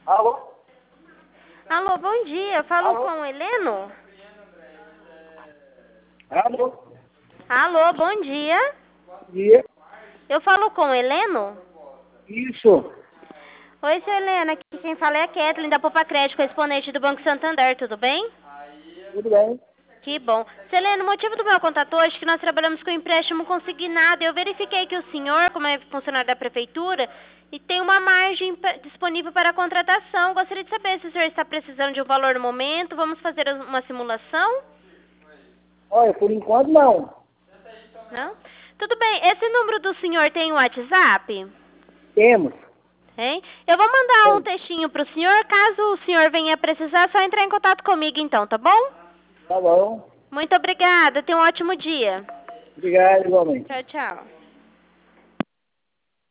Alô? Alô, bom dia. Falo com o Heleno? Alô? Alô, bom dia. Bom dia. Eu falo com o Heleno? Isso. Oi, seu Heleno. Aqui quem fala é a Kathleen da Poupa Crédito, correspondente do Banco Santander. Tudo bem? Tudo bem? Que bom. Seu Heleno, o motivo do meu contato hoje é que nós trabalhamos com empréstimo consignado. Eu verifiquei que o senhor, como é funcionário da prefeitura, e tem uma margem disponível para a contratação. Gostaria de saber se o senhor está precisando de um valor no momento. Vamos fazer uma simulação? Olha, por enquanto não. Não? Tudo bem. Esse número do senhor tem o WhatsApp? Temos. Hein? Eu vou mandar um Tem. textinho para o senhor. Caso o senhor venha precisar, é só entrar em contato comigo então, tá bom? Tá bom. Muito obrigada. Tenha um ótimo dia. Obrigado, igualmente. Tchau, tchau.